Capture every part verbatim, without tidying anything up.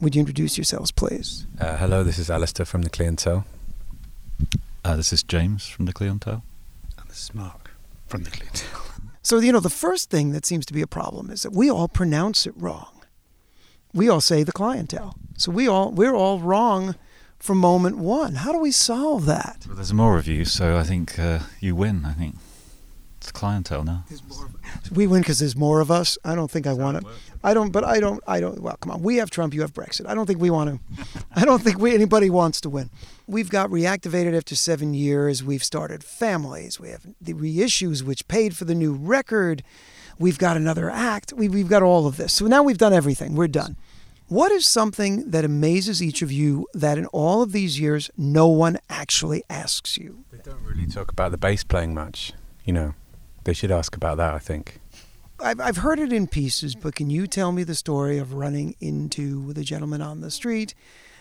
Would you introduce yourselves, please? Uh, hello, this is Alistair from The Clientele. Uh, this is James from The Clientele. And this is Mark from The Clientele. So, you know, the first thing that seems to be a problem is that we all pronounce it wrong. We all say The Clientele. So we all, we're all wrong from moment one. How do we solve that? Well, there's more of you, so I think uh, you win, I think. It's Clientele now. We win because there's more of us. I don't think I want to. I don't, but I don't, I don't, well, come on. We have Trump, you have Brexit. I don't think we want to, I don't think we, anybody wants to win. We've got reactivated after seven years. We've started families. We have the reissues, which paid for the new record. We've got another act. We, we've got all of this. So now we've done everything. We're done. What is something that amazes each of you that in all of these years, no one actually asks you? They don't really talk about the bass playing much. You know, they should ask about that, I think. I've I've heard it in pieces, but can you tell me the story of running into the gentleman on the street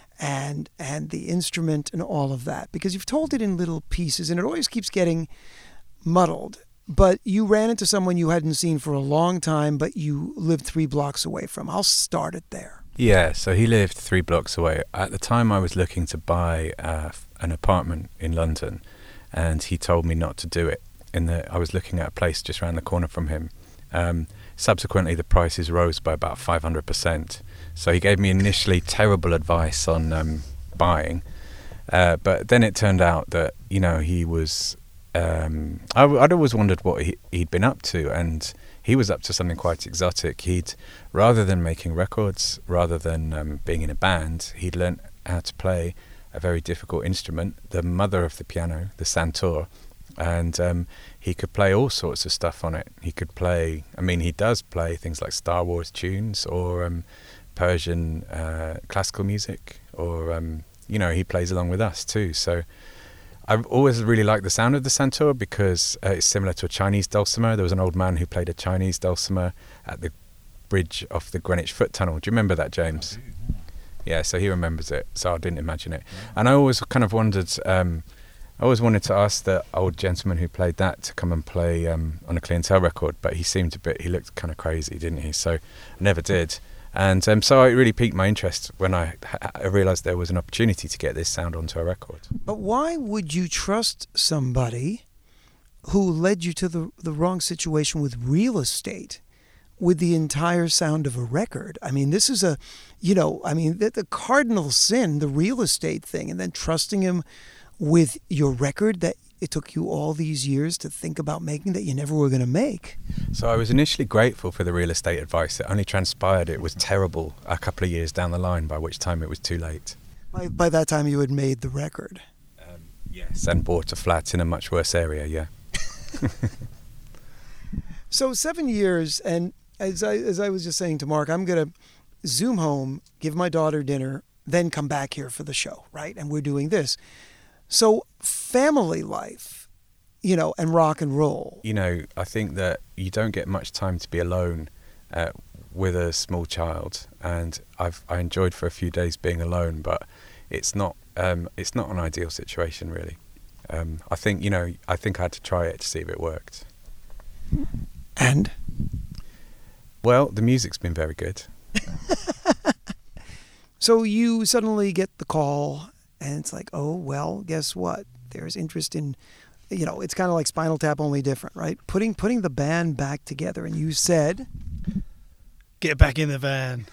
and and the instrument and all of that? Because you've told it in little pieces and it always keeps getting muddled. But you ran into someone you hadn't seen for a long time, but you lived three blocks away from. I'll start it there. Yeah, so he lived three blocks away. At the time I was looking to buy uh, an apartment in London, and he told me not to do it. In the, I was looking at a place just around the corner from him. Um, subsequently, the prices rose by about five hundred percent. So he gave me initially terrible advice on um, buying. Uh, but then it turned out that, you know, he was... Um, I, I'd always wondered what he, he'd been up to, and he was up to something quite exotic. He'd, rather than making records, rather than um, being in a band, he'd learnt how to play a very difficult instrument, the mother of the piano, the santur. And um, he could play all sorts of stuff on it. He could play, I mean, he does play things like Star Wars tunes or um, Persian uh, classical music, or, um, you know, he plays along with us too. So I've always really liked the sound of the santur because uh, it's similar to a Chinese dulcimer. There was an old man who played a Chinese dulcimer at the bridge off the Greenwich Foot Tunnel. Do you remember that, James? Yeah, so he remembers it, so I didn't imagine it. And I always kind of wondered... Um, I always wanted to ask the old gentleman who played that to come and play um, on a Clientele record, but he seemed a bit, he looked kind of crazy, didn't he? So I never did. And um, so it really piqued my interest when I, I realised there was an opportunity to get this sound onto a record. But why would you trust somebody who led you to the, the wrong situation with real estate with the entire sound of a record? I mean, this is a, you know, I mean, the, the cardinal sin, the real estate thing, and then trusting him with your record that it took you all these years to think about making that you never were going to make. So I was initially grateful for the real estate advice. It only transpired it was terrible a couple of years down the line, by which time it was too late. By, by that time you had made the record. Um, yes, and bought a flat in a much worse area, yeah. So seven years, and as I, as I was just saying to Mark, I'm going to zoom home, give my daughter dinner, then come back here for the show, right? And we're doing this. So family life, you know, and rock and roll. You know, I think that you don't get much time to be alone uh, with a small child, and I've I enjoyed for a few days being alone, but it's not um, it's not an ideal situation really. Um, I think you know I think I had to try it to see if it worked. And well, the music's been very good. So you suddenly get the call. And it's like, oh, well, guess what? There's interest in, you know, it's kind of like Spinal Tap, only different, right? Putting putting the band back together. And you said... Get back in the van.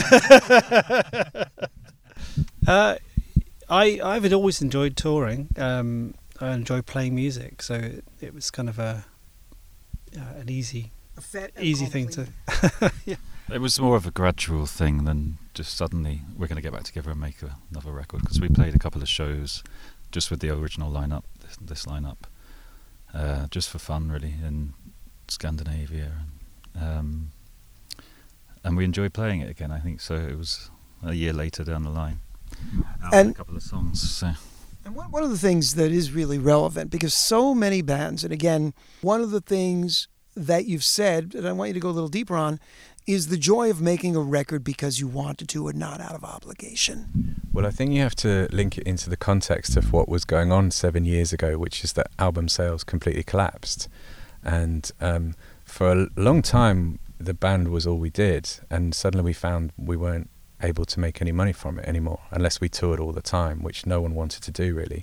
uh, I, I've always enjoyed touring. Um, I enjoy playing music. So it, it was kind of a uh, an easy, easy thing to... yeah. It was more of a gradual thing than just suddenly we're going to get back together and make a, another record, because we played a couple of shows just with the original lineup, this, this lineup, uh, just for fun really, in Scandinavia, and, um, and we enjoyed playing it again. I think so. It was a year later down the line, and a couple of songs. So. And one one of the things that is really relevant, because so many bands, and again, one of the things that you've said, and I want you to go a little deeper on, is the joy of making a record because you wanted to and not out of obligation. Well, I think you have to link it into the context of what was going on seven years ago, which is that album sales completely collapsed. And um, for a long time, the band was all we did. And suddenly we found we weren't able to make any money from it anymore, unless we toured all the time, which no one wanted to do really.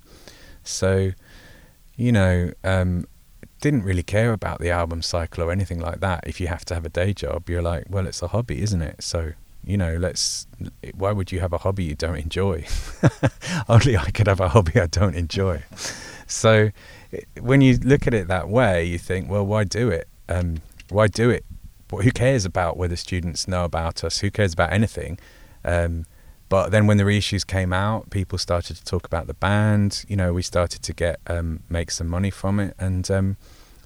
So, you know, um, didn't really care about the album cycle or anything like that. If you have to have a day job, you're like, well, it's a hobby, isn't it? So, you know, let's, why would you have a hobby you don't enjoy? Only I could have a hobby I don't enjoy. So when you look at it that way, you think, well, why do it? Um, why do it? Well, who cares about whether students know about us? Who cares about anything? Um, but then when the reissues came out, people started to talk about the band. You know, we started to get um, make some money from it. And um,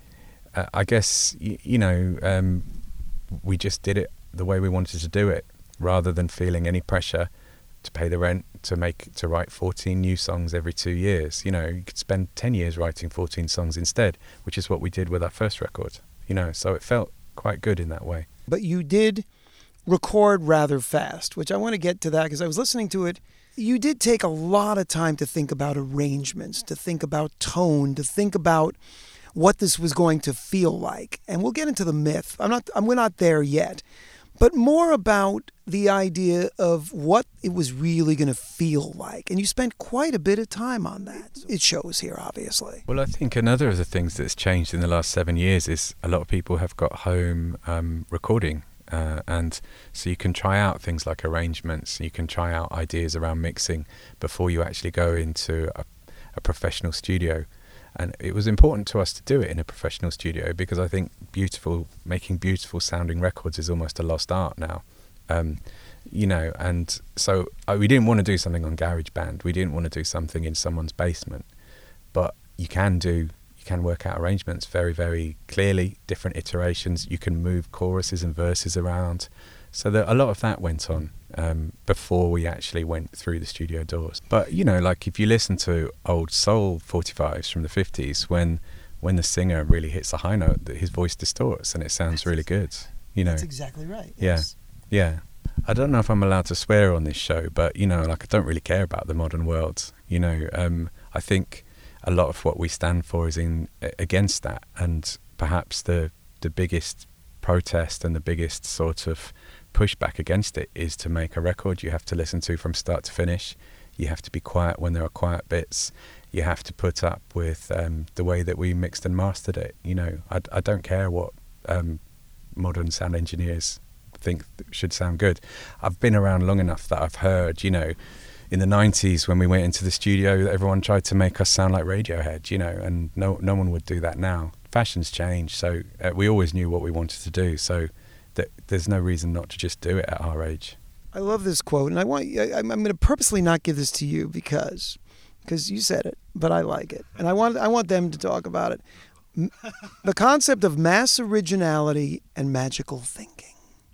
uh, I guess, y- you know, um, we just did it the way we wanted to do it, rather than feeling any pressure to pay the rent, to make to write fourteen new songs every two years. You know, you could spend ten years writing fourteen songs instead, which is what we did with our first record. You know, so it felt quite good in that way. But you did record rather fast, which I want to get to that because I was listening to it. You did take a lot of time to think about arrangements, to think about tone, to think about what this was going to feel like. And we'll get into the myth. I'm not, I'm, we're not there yet. But more about the idea of what it was really going to feel like. And you spent quite a bit of time on that. It shows here, obviously. Well, I think another of the things that's changed in the last seven years is a lot of people have got home um, recording. Uh, and so you can try out things like arrangements. You can try out ideas around mixing before you actually go into a, a professional studio. And it was important to us to do it in a professional studio because I think beautiful, making beautiful sounding records is almost a lost art now. Um, you know, and so uh, we didn't want to do something on GarageBand. We didn't want to do something in someone's basement. But you can do, you can work out arrangements very, very clearly, different iterations. You can move choruses and verses around. So that a lot of that went on um, before we actually went through the studio doors. But, you know, like if you listen to old soul forty-fives from the fifties, when when the singer really hits a high note, his voice distorts and it sounds really good. You know, That's exactly right. Yeah, Yes. yeah. I don't know if I'm allowed to swear on this show, but, you know, like I don't really care about the modern world. You know, um, I think a lot of what we stand for is in against that. And perhaps the the biggest protest and the biggest sort of pushback against it is to make a record you have to listen to from start to finish. You have to be quiet when there are quiet bits. You have to put up with um, the way that we mixed and mastered it. You know, I, I don't care what um, modern sound engineers think should sound good. I've been around long enough that I've heard, you know, in the nineties when we went into the studio, everyone tried to make us sound like Radiohead, you know, and no no one would do that now. Fashion's changed, so uh, we always knew what we wanted to do, so that there's no reason not to just do it at our age. I love this quote, and I want I, I'm going to purposely not give this to you because because you said it, but I like it, and I want I want them to talk about it. M- the concept of mass originality and magical thinking.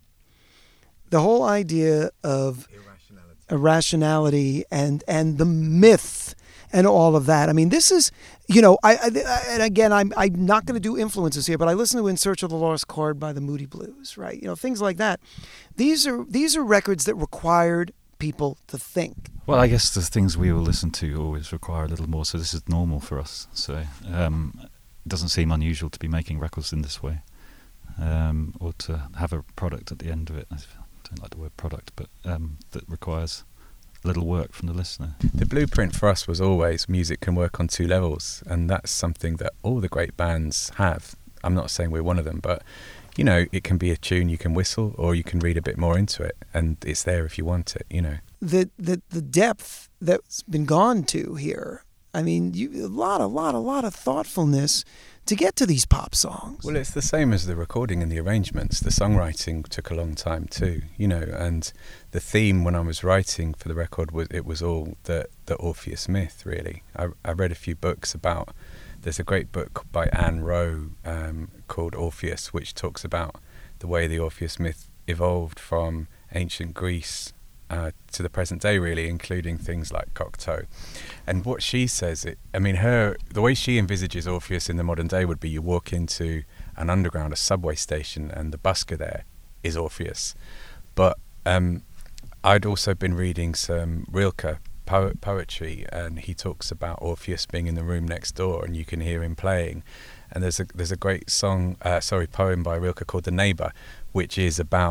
The whole idea of irrationality, irrationality and and the myth and all of that. I mean, this is, you know, I, I and again, I'm I'm not going to do influences here, but I listen to In Search of the Lost Chord by the Moody Blues, right? You know, things like that. These are these are records that required people to think. Well, I guess the things we will listen to always require a little more, so this is normal for us. So um, it doesn't seem unusual to be making records in this way, um, or to have a product at the end of it. I don't like the word product, but um, that requires little work from the listener. The blueprint for us was always music can work on two levels, and that's something that all the great bands have. I'm not saying we're one of them, but you know, it can be a tune you can whistle, or you can read a bit more into it, and it's there if you want it, you know. The the the depth that's been gone to here. I mean, you, a lot, a lot, a lot of thoughtfulness to get to these pop songs. Well, it's the same as the recording and the arrangements. The songwriting took a long time too, you know, and the theme when I was writing for the record was it was all the the Orpheus myth, really. I, I read a few books about. There's a great book by Anne Rowe um, called Orpheus, which talks about the way the Orpheus myth evolved from ancient Greece uh, to the present day, really, including things like Cocteau. And what she says, it, I mean, her the way she envisages Orpheus in the modern day would be you walk into an underground, a subway station, and the busker there is Orpheus. But um, I'd also been reading some Rilke Poet, poetry, and he talks about Orpheus being in the room next door, and you can hear him playing. And there's a there's a great song, uh, sorry, poem by Rilke called "The Neighbour," which is about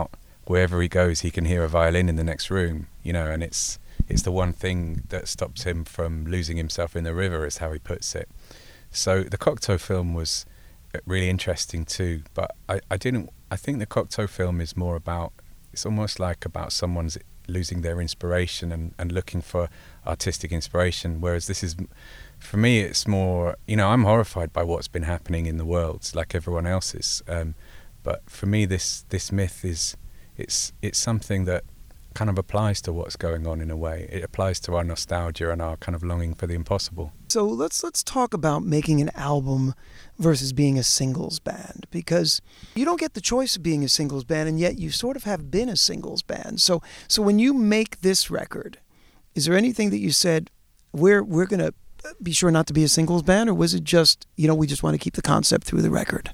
wherever he goes, he can hear a violin in the next room, you know, and it's it's the one thing that stops him from losing himself in the river, is how he puts it. So the Cocteau film was really interesting too, but I, I didn't. I think the Cocteau film is more about. It's almost like about someone's losing their inspiration and, and looking for artistic inspiration, whereas this is, for me, it's more, you know, I'm horrified by what's been happening in the world, like everyone else is. Um, but for me, this this myth is, it's it's something that kind of applies to what's going on in a way. It applies to our nostalgia and our kind of longing for the impossible. So let's let's talk about making an album versus being a singles band, because you don't get the choice of being a singles band, and yet you sort of have been a singles band. So so when you make this record, is there anything that you said, we're we're going to be sure not to be a singles band, or was it just, you know, we just want to keep the concept through the record?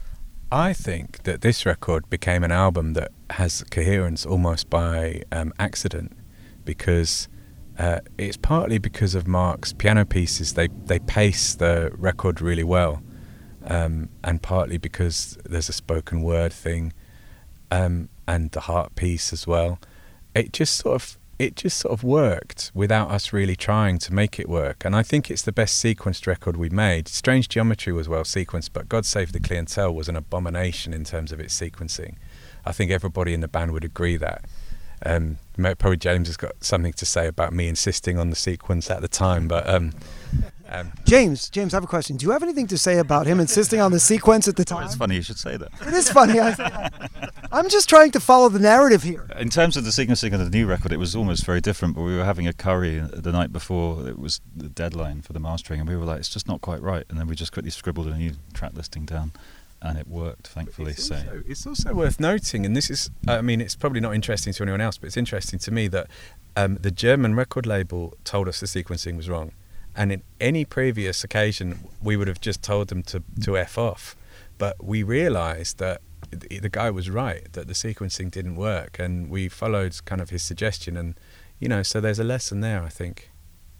I think that this record became an album that has coherence almost by um, accident, because uh, it's partly because of Mark's piano pieces. They they pace the record really well, um, and partly because there's a spoken word thing, um, and the heart piece as well. It just sort of it just sort of worked without us really trying to make it work. And I think it's the best sequenced record we made. Strange Geometry was well sequenced, but God Save the Clientele was an abomination in terms of its sequencing. I think everybody in the band would agree that. Um, probably James has got something to say about me insisting on the sequence at the time, but um, um, James, James, I have a question. Do you have anything to say about him insisting on the sequence at the time? Oh, it's funny you should say that. It is funny. I, I'm just trying to follow the narrative here. In terms of the sequencing of the new record, it was almost very different, but we were having a curry the night before it was the deadline for the mastering, and we were like, it's just not quite right, and then we just quickly scribbled a new track listing down. And it worked, thankfully. It's so also, it's also worth noting, and this is, I mean, it's probably not interesting to anyone else, but it's interesting to me that um, the German record label told us the sequencing was wrong. And in any previous occasion, we would have just told them to, to F off. But we realised that the, the guy was right, that the sequencing didn't work. And we followed kind of his suggestion. And, you know, so there's a lesson there, I think.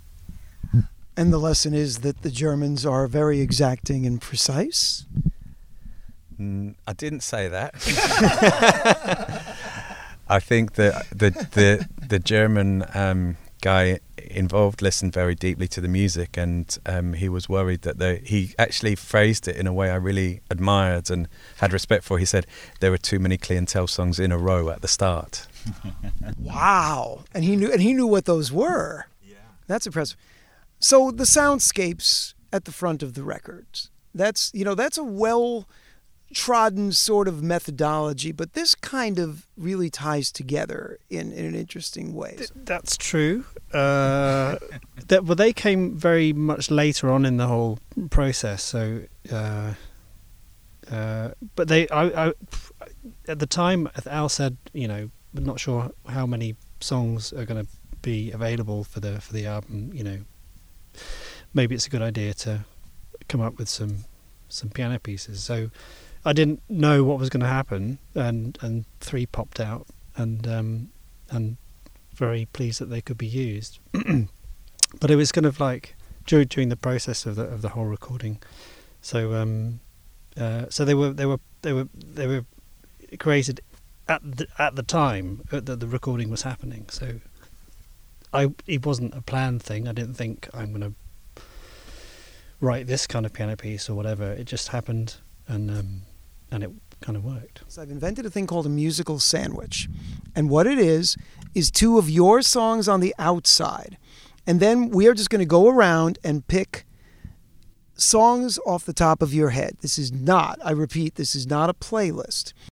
And the lesson is that the Germans are very exacting and precise? I didn't say that. I think that the the the German um, guy involved listened very deeply to the music, and um, he was worried that they, he actually phrased it in a way I really admired and had respect for. He said there were too many Clientele songs in a row at the start. Wow! And he knew and he knew what those were. Yeah, that's impressive. So the soundscapes at the front of the records. That's you know that's a well trodden sort of methodology, but this kind of really ties together in, in an interesting way. Th- that's true. Uh, that well, they came very much later on in the whole process. So, uh, uh, but they, I, I, at the time, Al said, you know, we're not sure how many songs are going to be available for the for the album. You know, maybe it's a good idea to come up with some some piano pieces. So I didn't know what was going to happen, and, and three popped out, and um, and very pleased that they could be used. But it was kind of like during during the process of the of the whole recording. So um, uh, so they were they were they were they were created at the at the time that the recording was happening. So I it wasn't a planned thing. I didn't think I'm going to write this kind of piano piece or whatever. It just happened, and um, and it kind of worked. So I've invented a thing called a musical sandwich. And what it is, is two of your songs on the outside. And then we are just going to go around and pick songs off the top of your head. This is not, I repeat, this is not a playlist.